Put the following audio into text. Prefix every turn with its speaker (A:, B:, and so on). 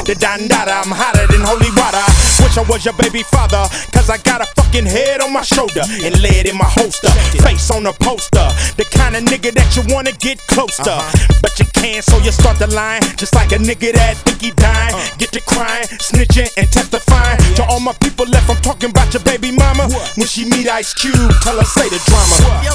A: the dandada, I'm hotter than holy water. Wish I was your baby father, cause I got a fucking head on my shoulder and lead in my holster, face on a poster, the kind of nigga that you wanna get close to, but you can't, so you start the line, just like a nigga that think he dying, get to crying, snitching and testifying, to all my people left, I'm talking about your baby mama, when she meet Ice Cube, tell her say the drama.